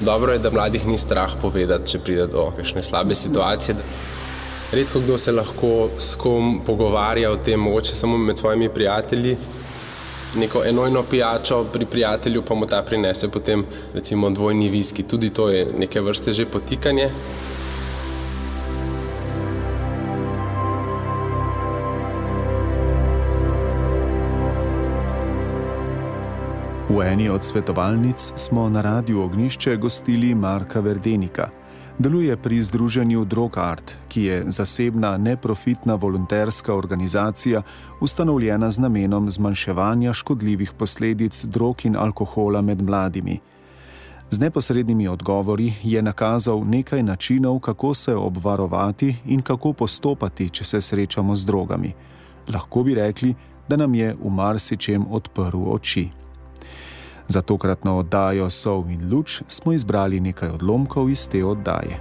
Dobro je, da mladih ni strah povedati, če pride do kakšne slabe situacije. Redko kdo se lahko s kom pogovarja o tem, mogoče samo med svojimi prijatelji. Neko enojno pijačo pri prijatelju pa mu ta prinese potem recimo dvojni viski. Tudi to je neke vrste že potikanje. V eni od svetovalnic smo na Radiu Ognjišče gostili Marka Verdenika. Deluje pri združenju Drogart, ki je zasebna, neprofitna volonterska organizacija, ustanovljena z namenom zmanjševanja škodljivih posledic drog in alkohola med mladimi. Z neposrednimi odgovori je nakazal nekaj načinov, kako se obvarovati in kako postopati, če se srečamo z drogami. Lahko bi rekli, da nam je v marsičem odprl oči. Za tokratno oddajo Sol in luč smo izbrali nekaj odlomkov iz te oddaje.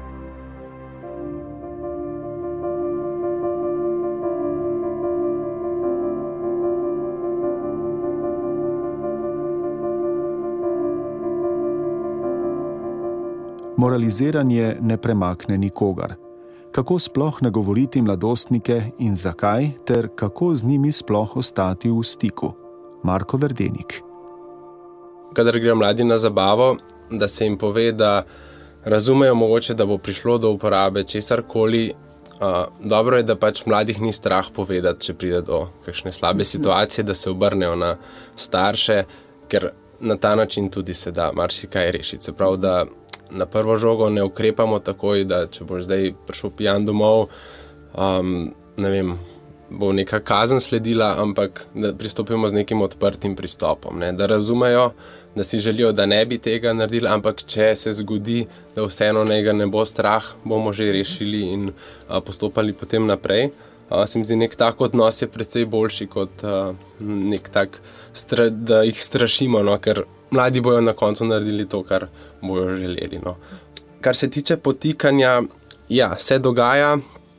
Moraliziranje ne premakne nikogar. Kako sploh nagovoriti mladostnike in zakaj, ter kako z njimi sploh ostati v stiku? Marko Verdenik. Kadar gre mladi na zabavo, da se jim pove, da razumejo mogoče, da bo prišlo do uporabe česarkoli, dobro je, da pač mladih ni strah povedati, če pride do kakšne slabe situacije, da se obrnejo na starše, ker na ta način tudi se da marsikaj rešiti. Se pravi, da na prvo žogo ne ukrepamo takoj, da če boš zdaj prišel pijan domov, ne vem, bo neka kazen sledila, ampak da pristopimo z nekim odprtim pristopom, ne? Da razumejo, da si želijo, da ne bi tega naredili, ampak če se zgodi, da vseeno njega ne bo strah, bomo že rešili in postopali potem naprej. Se mi zdi, nek tak odnos je precej boljši kot nek tak, da jih strašimo, no? Ker mladi bojo na koncu naredili to, kar bojo želeli. No? Kar se tiče potikanja, ja, se dogaja,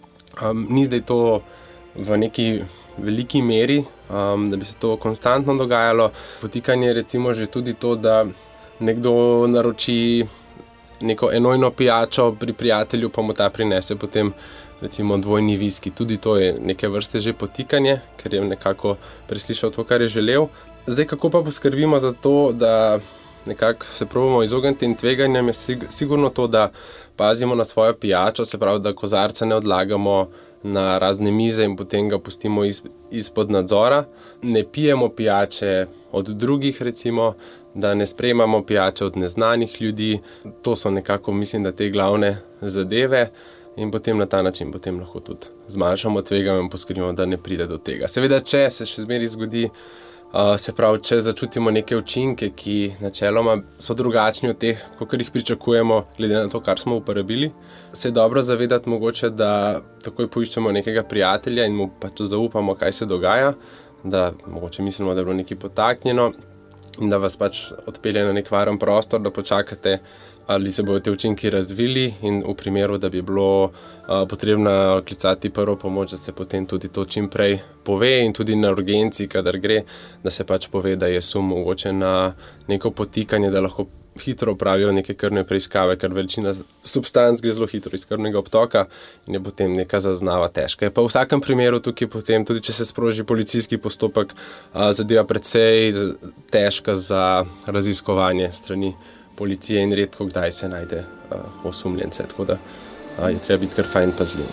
ni zdaj to v neki veliki meri, da bi se to konstantno dogajalo. Potikanje je recimo že tudi to, da nekdo naroči neko enojno pijačo pri prijatelju, pa mu ta prinese potem recimo dvojni viski. Tudi to je neke vrste že potikanje, ker je nekako preslišal to, kar je želel. Zdaj, kako pa poskrbimo za to, da nekako se probamo izogniti tem tveganjem, je sigurno to, da pazimo na svojo pijačo, se pravi, da kozarca ne odlagamo na razne mize in potem ga pustimo izpod nadzora. Ne pijemo pijače od drugih, recimo, da ne sprejemamo pijače od neznanih ljudi. To so nekako, mislim, da te glavne zadeve in potem na ta način potem lahko tudi zmanjšamo tveganje in poskrbimo, da ne pride do tega. Seveda, če se še zmeraj zgodi, se pravi, če začutimo neke učinke, ki načeloma so drugačni od teh, kakor jih pričakujemo, glede na to, kar smo uporabili, se je dobro zavedati mogoče, da takoj poiščemo nekega prijatelja in mu pač zaupamo, kaj se dogaja, da mogoče mislimo, da je bilo nekaj potaknjeno in da vas pač odpelje na nek varen prostor, da počakate, ali se bodo te učinki razvili in v primeru, da bi bilo potrebno klicati prvo pomoč, da se potem tudi to čim prej pove in tudi na urgenci, kadar gre, da se pač pove, da je sum mogoče na neko potikanje, da lahko hitro opravijo neke krvne preiskave, ker večina substanc gre zelo hitro iz krvnega obtoka in je potem neka zaznava težka. Je pa v vsakem primeru tukaj potem, tudi če se sproži policijski postopek, zadeva precej težka za raziskovanje strani policije in redko kdaj se najde osumljence, tako da je treba biti kar fajn pazljiv.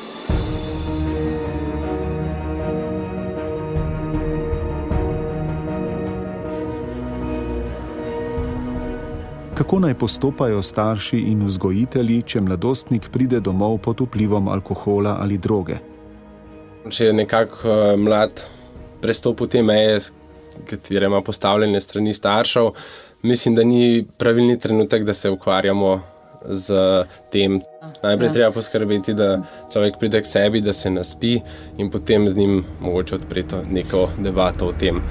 Kako naj postopajo starši in vzgojitelji, če mladostnik pride domov pod vplivom alkohola ali droge? Če je nekako mlad prestopil te meje, katere ima postavljene strani staršev, mislim, da ni pravilni trenutek, da se ukvarjamo z tem. Najprej treba poskrbeti, da človek pride k sebi, da se naspi in potem z njim mogoče odpreti neko debato o tem.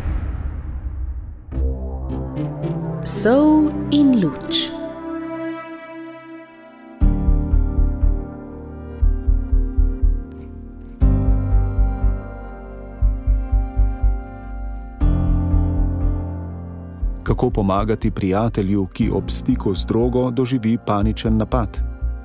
Sol in luč. Kako pomagati prijatelju, ki ob stiku z drogo doživi paničen napad?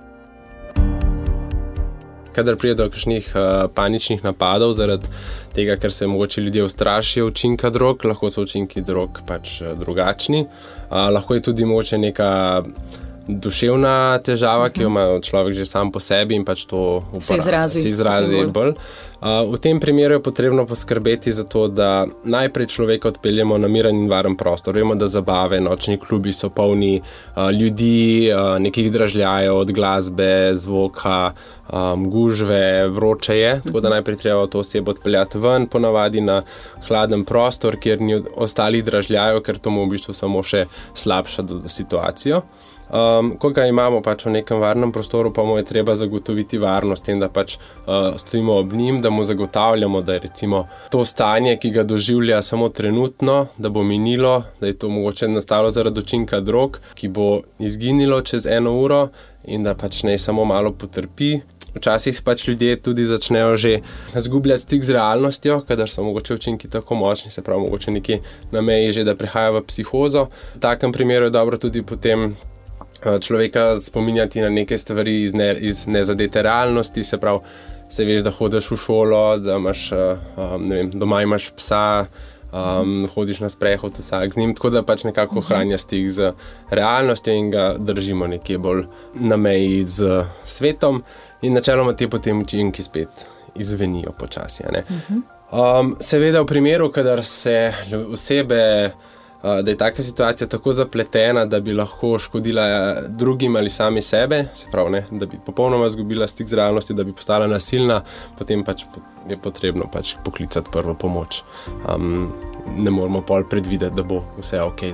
Kadar pride do kakšnih paničnih napadov zaradi tega, ker se mogoče ljudje ustrašijo učinka drog, lahko so učinki drog pač drugačni. Lahko je tudi mogoče neka duševna težava, ki jo ima človek že sam po sebi in pač to se izrazi bolj. V tem primeru je potrebno poskrbeti za to, da najprej človeka odpeljemo na miren in varen prostor. Vemo, da zabave, nočni klubi so polni ljudi, nekih dražljajev od glasbe, zvoka, gužve, vroče je, tako da najprej treba to osebo odpeljati ven, ponavadi na hladen prostor, kjer ni ostalih dražljajev, ker to mu v bistvu samo še slabša situacijo. Ko ga imamo pač v nekem varnem prostoru, pa mu je treba zagotoviti varnost, tem, da pač stojimo ob njim, da mu zagotavljamo, da je recimo to stanje, ki ga doživlja samo trenutno, da bo minilo, da je to mogoče nastalo zaradi učinka drog, ki bo izginilo čez 1 uro in da pač ne samo malo potrpi. Včasih pač ljudje tudi začnejo že zgubljati stik z realnostjo, kadar so mogoče učinki tako močni, se pravi mogoče nekje na meji že, da prihaja v psihozo. V takem primeru je dobro tudi potem človeka spominjati na neke stvari iz nezadete realnosti, se pravi, se veš, da hodiš v šolo, da imaš, doma imaš psa, hodiš na sprehod vsak z njim, tako da pač nekako ohranja stik z realnostjo in ga držimo nekje bolj na meji z svetom in načeloma te potem učinki spet izvenijo počasi. Seveda v primeru, kadar se osebe, da je taka situacija tako zapletena, da bi lahko škodila drugim ali sami sebe, se pravi, da bi popolnoma izgubila stik z realnosti, da bi postala nasilna, potem pač je potrebno pač poklicati prvo pomoč. Ne moramo pol predvideti, da bo vse okej.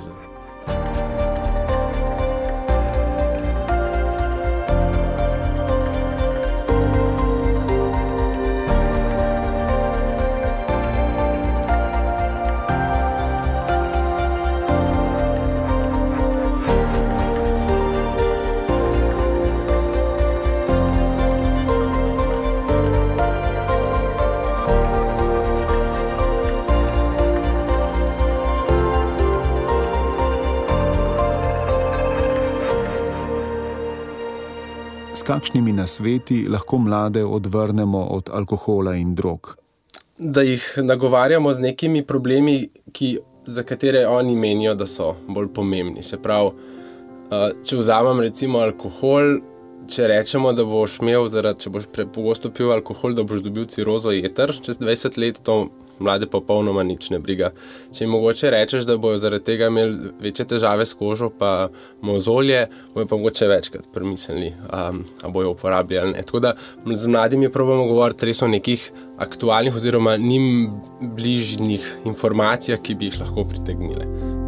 S kakšnimi nasveti lahko mlade odvrnemo od alkohola in drog? Da jih nagovarjamo z nekimi problemi, za katere oni menijo, da so bolj pomembni. Se pravi, če vzamem recimo alkohol, če rečemo, da boš imel če boš pogosto pil alkohol, da boš dobil cirozo jeter, čez 20 let to mlade popolnoma nič ne briga. Če jim mogoče rečeš, da bojo zaradi tega imeli večje težave s kožo pa mozolje, bojo pa mogoče večkrat premislili, a bojo uporabljali ali ne. Tako da z mladimi probamo govoriti res o nekih aktualnih oziroma njim bližnjih informacijah, ki bi jih lahko pritegnile.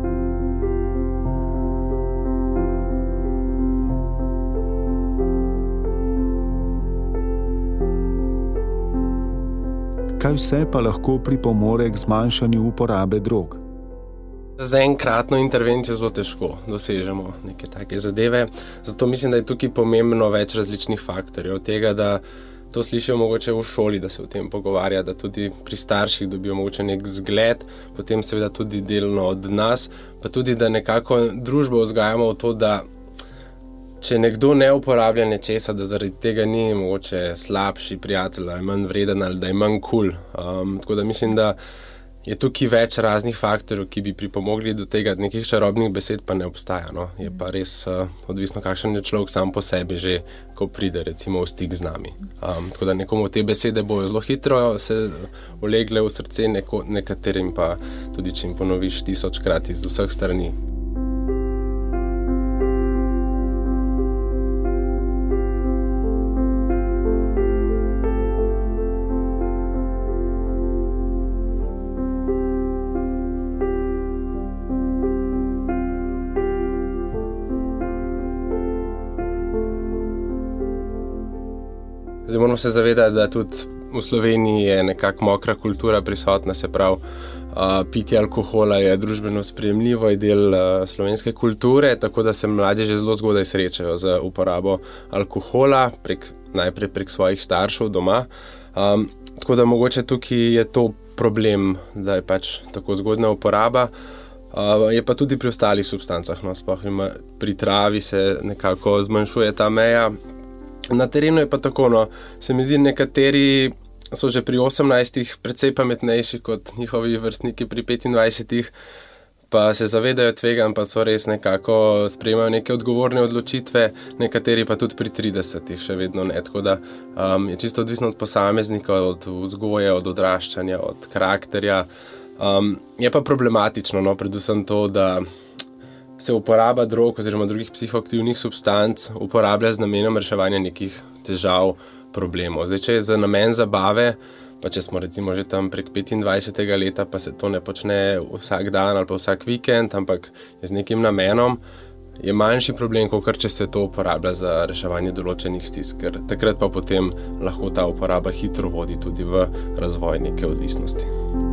Kaj vse pa lahko pripomore k zmanjšanju uporabe drog? Z enkratno intervencijo zelo težko dosežemo neke take zadeve, zato mislim, da je tukaj pomembno več različnih faktorjev. Tega, da to slišijo mogoče v šoli, da se o tem pogovarja, da tudi pri starših dobijo mogoče nek zgled, potem seveda tudi delno od nas, pa tudi, da nekako družbo vzgajamo v to, da če nekdo ne uporablja nečesa, da zaradi tega ni mogoče slabši prijatelj, da je manj vreden ali da je manj cool. Tako da mislim, da je tukaj več raznih faktorjev, ki bi pripomogli do tega, nekih čarobnih besed pa ne obstaja. No. Je pa res odvisno, kakšen je človek sam po sebi že, ko pride recimo v stik z nami. Tako da nekomu te besede bojo zelo hitro se ulegle v srce, nekaterim pa tudi, če jim ponoviš 1000-krat iz vseh strani. Zdaj moramo se zavedati, da tudi v Sloveniji je nekako mokra kultura prisotna, se pravi, pitje alkohola je družbeno sprejemljivo, je del slovenske kulture, tako da se mladi že zelo zgodaj srečajo z uporabo alkohola, najprej prek svojih staršev doma. Tako da mogoče tukaj je to problem, da je pač tako zgodna uporaba. Je pa tudi pri ostalih substancah, no, sploh pri travi se nekako zmanjšuje ta meja. Na terenu je pa tako, no, se mi zdi, nekateri so že pri 18 precej pametnejši kot njihovi vrstniki pri 25, pa se zavedajo tveganj, pa so res nekako sprejemajo neke odgovorne odločitve, nekateri pa tudi pri 30 še vedno ne, tako da je čisto odvisno od posameznika, od vzgoje, od odraščanja, od karakterja. Je pa problematično, no, predvsem to, da se uporaba drog oziroma drugih psihoaktivnih substanc uporablja z namenom reševanja nekih težav, problemov. Zdaj, če je za namen zabave, pa če smo recimo že tam prek 25. leta, pa se to ne počne vsak dan ali pa vsak vikend, ampak je z nekim namenom, je manjši problem, kot če se to uporablja za reševanje določenih stisk, ker takrat pa potem lahko ta uporaba hitro vodi tudi v razvoj neke odvisnosti.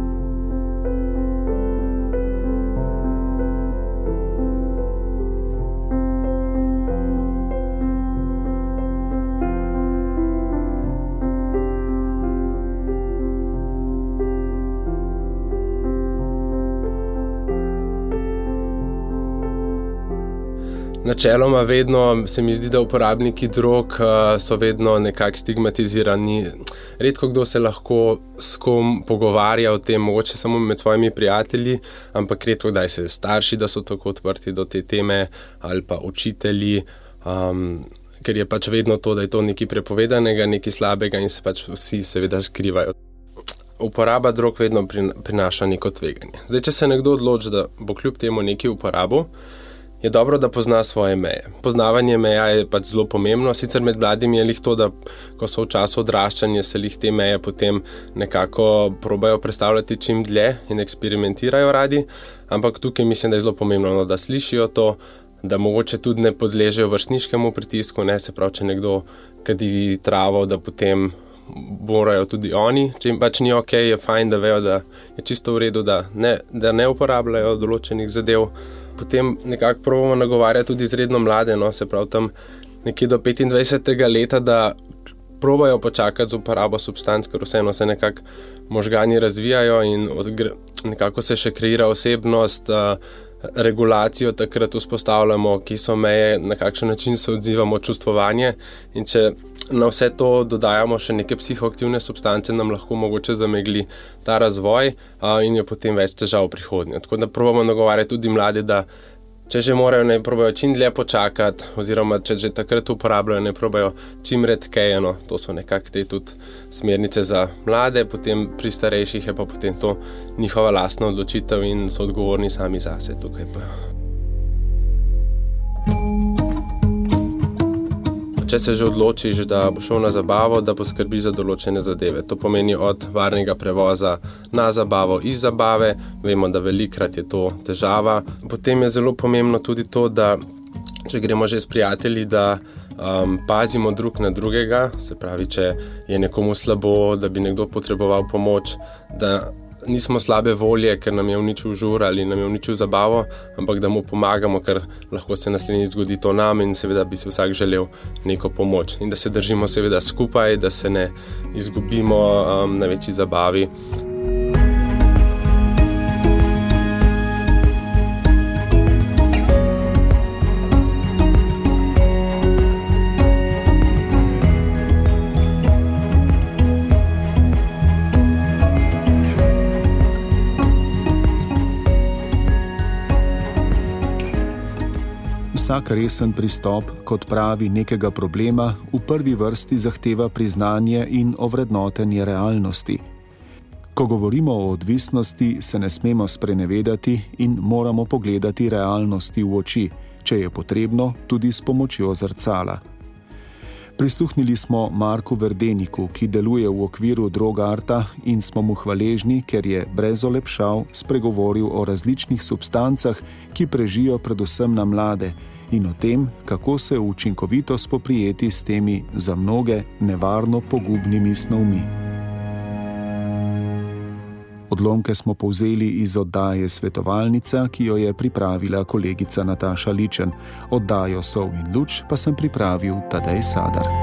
Načeloma vedno se mi zdi, da uporabniki drog so vedno nekako stigmatizirani. Redko kdo se lahko s kom pogovarja o tem, mogoče samo med svojimi prijatelji, ampak redko kdaj se starši, da so tako odprti do te teme, ali pa učitelji, ker je pač vedno to, da je to nekaj prepovedanega, nekaj slabega in se pač vsi seveda skrivajo. Uporaba drog vedno prinaša neko tveganje. Zdaj, če se nekdo odloči, da bo kljub temu nekaj uporabil, je dobro, da pozna svoje meje. Poznavanje meja je pač zelo pomembno, sicer med mladimi je lih to, da ko so v času odraščanja, se lih te meje potem nekako probajo predstavljati čim dlje in eksperimentirajo radi, ampak tukaj mislim, da je zelo pomembno, da slišijo to, da mogoče tudi ne podležejo vrstniškemu pritisku, ne, se pravi, če nekdo kadi travo, da potem morajo tudi oni, če jim pač ni okej, je fajn, da vejo, da je čisto v redu, da ne uporabljajo določenih zadev. Potem nekako probamo nagovarjati tudi izredno mlade, no, se pravi tam nekje do 25. leta, da probajo počakati z uporabo substanc, ker vseeno se nekako možgani razvijajo in nekako se še kreira osebnost, regulacijo takrat vzpostavljamo, ki so meje, na kakšen način se odzivamo, čustvovanje, in če na vse to dodajamo še neke psihoaktivne substance, nam lahko mogoče zamegli ta razvoj in je potem več težav v prihodnje. Tako da probamo nagovarjati tudi mlade, da če že morajo, ne probajo čim dlje počakati, oziroma če že takrat uporabljajo, ne probajo čim redkeje, no, to so nekako te tudi smernice za mlade, potem pri starejših je pa potem to njihova lastna odločitev in so odgovorni sami zase tukaj pa. Če se že odločiš, da bo šel na zabavo, da poskrbiš za določene zadeve. To pomeni od varnega prevoza na zabavo, iz zabave. Vemo, da velikrat je to težava. Potem je zelo pomembno tudi to, da če gremo že s prijatelji, da pazimo drug na drugega. Se pravi, če je nekomu slabo, da bi nekdo potreboval pomoč, da nismo slabe volje, ker nam je uničil žur ali nam je uničil zabavo, ampak da mu pomagamo, ker lahko se naslednjič zgodi to nam in seveda bi si vsak želel neko pomoč. In da se držimo seveda skupaj, da se ne izgubimo na večji zabavi. Vsak resen pristop k odpravi nekega problema v prvi vrsti zahteva priznanje in ovrednotenje realnosti. Ko govorimo o odvisnosti, se ne smemo sprenevedati in moramo pogledati realnosti v oči, če je potrebno tudi s pomočjo zrcala. Prisluhnili smo Marku Verdeniku, ki deluje v okviru Drogarta in smo mu hvaležni, ker je brez olepšav spregovoril o različnih substancah, ki prežijo predvsem na mlade, in o tem, kako se učinkovito spoprijeti s temi za mnoge nevarno pogubnimi snovmi. Odlomke smo povzeli iz oddaje Svetovalnica, ki jo je pripravila kolegica Nataša Ličen. Oddajo Sol in luč pa sem pripravil Tadej Sadar.